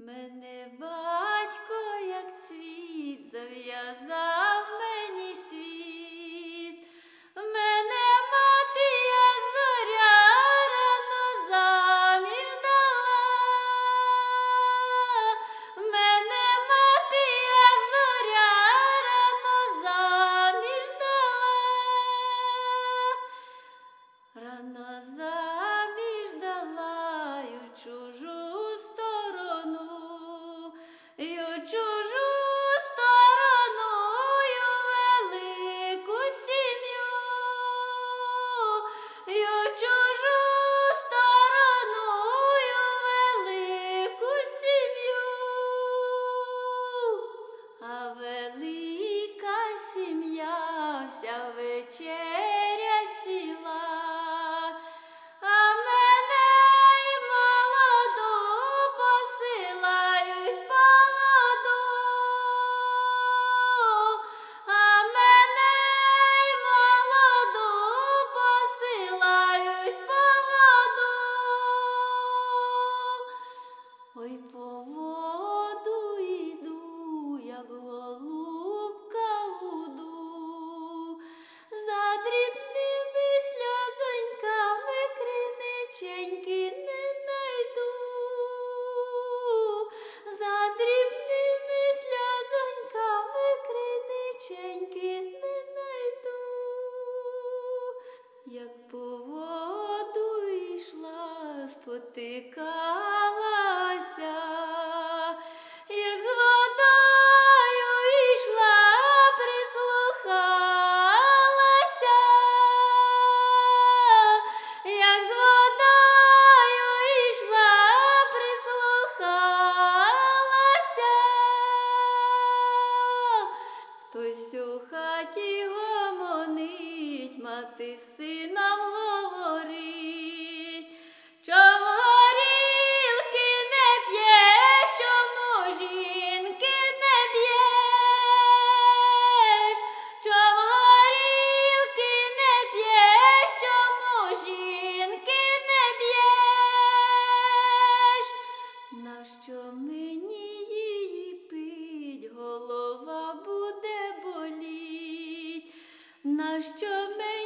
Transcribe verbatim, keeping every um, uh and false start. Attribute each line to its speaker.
Speaker 1: Мене батько, як цвіт, зав'язав мені світ. Мене мати, як зоря, рано заміж дала. Мене мати, як зоря, рано заміж дала. Рано заміж дала й у чужу сторону. І у чужу сторону, і у велику сім'ю, і у чужу сторону, і у велику сім'ю. А велика сім'я вся вечеря сіла. Ой, по воду йду, як голубка гуду, за дрібними сльозоньками криниченьки не найду, за дрібними сльозоньками криниченьки не найду. Як по воду йшла, спотикалася, як з водою йшла, прислухалася, як з водою йшла, прислухалася. Хтось у хаті гомонить, мати з сином говорить, чом горілки не п'єш, чому жінки не б'єш, чом горілки не п'єш, чому жінки не б'єш. Нащо мені її пить, голова буде боліть, нащо мені